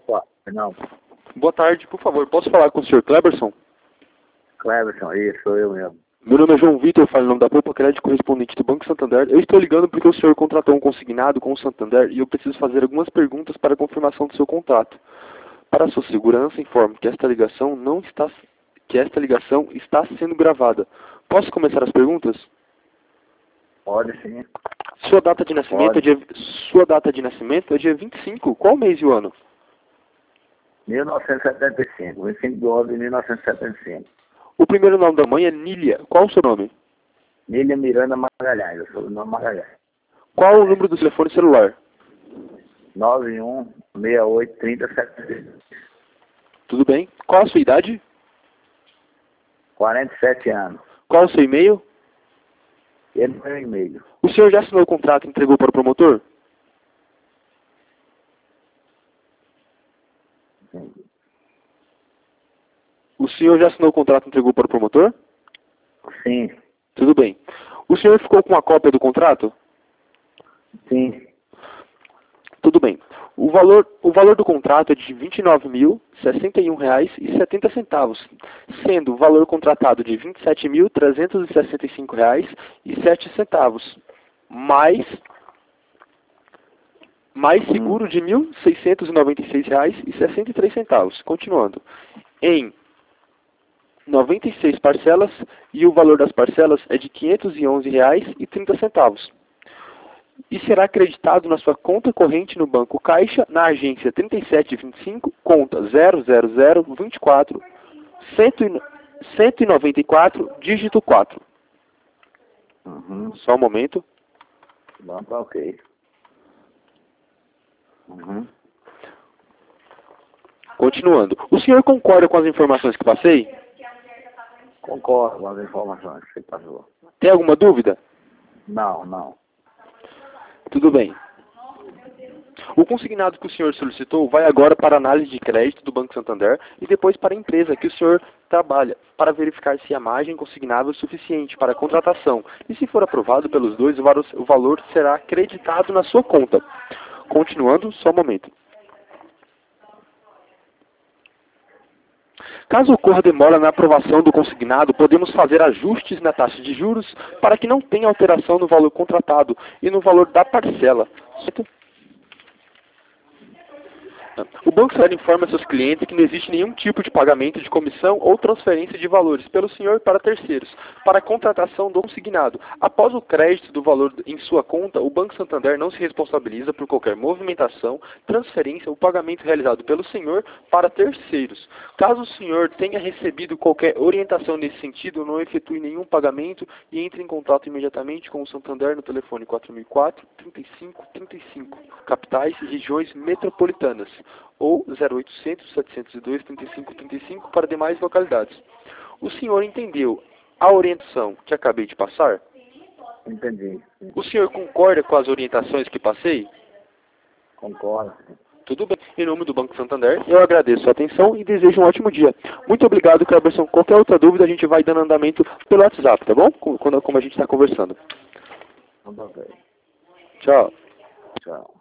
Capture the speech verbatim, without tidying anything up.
Opa, não. Boa tarde, por favor, posso falar com o senhor Cleberson? Cleberson, isso, sou eu mesmo. Meu nome é João Vitor, falo em nome da Poupa Crédito, correspondente do Banco Santander. Eu estou ligando porque o senhor contratou um consignado com o Santander e eu preciso fazer algumas perguntas para a confirmação do seu contrato. Para a sua segurança, informo que esta ligação não está, que esta ligação está sendo gravada. Posso começar as perguntas? Pode sim. Sua data de nascimento é Pode. dia, sua data de nascimento é dia vinte e cinco. Qual mês e o ano? mil novecentos e setenta e cinco, vinte e cinco de outubro de mil novecentos e setenta e cinco. O primeiro nome da mãe é Nília. Qual o seu nome? Nília Miranda Magalhães, eu sou o nome Magalhães. Qual o número do telefone celular? nove um seis oito trinta setenta. Tudo bem. Qual a sua idade? quarenta e sete anos. Qual o seu e-mail? Ele é meu e-mail. O senhor já assinou o contrato e entregou para o promotor? Sim. O senhor já assinou o contrato e entregou para o promotor? Sim. Tudo bem. O senhor ficou com a cópia do contrato? Sim. Tudo bem. O valor, o valor do contrato é de vinte e nove mil, sessenta e um reais e setenta centavos, sendo o valor contratado de vinte e sete mil, trezentos e sessenta e cinco reais e sete centavos, mais, mais seguro de mil seiscentos e noventa e seis reais e sessenta e três centavos. Continuando. Em noventa e seis parcelas e o valor das parcelas é de quinhentos e onze reais e trinta centavos. E será acreditado na sua conta corrente no Banco Caixa, na agência trinta e sete vinte e cinco, conta zero zero zero vinte e quatro, cento e noventa e quatro, dígito quatro. Uhum. Só um momento. Bom, tá ok. Uhum. Continuando. O senhor concorda com as informações que passei? Concordo com as informações que você passou. Tem alguma dúvida? Não, não. Tudo bem. O consignado que o senhor solicitou vai agora para a análise de crédito do Banco Santander e depois para a empresa que o senhor trabalha, para verificar se a margem consignável é suficiente para a contratação. E se for aprovado pelos dois, o valor será acreditado na sua conta. Continuando, só um momento. Caso ocorra demora na aprovação do consignado, podemos fazer ajustes na taxa de juros para que não tenha alteração no valor contratado e no valor da parcela. O Banco Santander informa seus clientes que não existe nenhum tipo de pagamento de comissão ou transferência de valores pelo senhor para terceiros, para a contratação do consignado. Após o crédito do valor em sua conta, o Banco Santander não se responsabiliza por qualquer movimentação, transferência ou pagamento realizado pelo senhor para terceiros. Caso o senhor tenha recebido qualquer orientação nesse sentido, não efetue nenhum pagamento e entre em contato imediatamente com o Santander no telefone quatro mil e quatro, trinta e cinco, trinta e cinco, capitais e regiões metropolitanas, ou zero oitocentos, setecentos e dois, trinta e cinco, trinta e cinco para demais localidades. O senhor entendeu a orientação que acabei de passar? Entendi. O senhor concorda com as orientações que passei? Concordo. Tudo bem. Em nome do Banco Santander, eu agradeço a atenção e desejo um ótimo dia. Muito obrigado, Cleberson. Qualquer outra dúvida, a gente vai dando andamento pelo WhatsApp, tá bom? Quando, como a gente está conversando. Tá bem. Tchau. Tchau.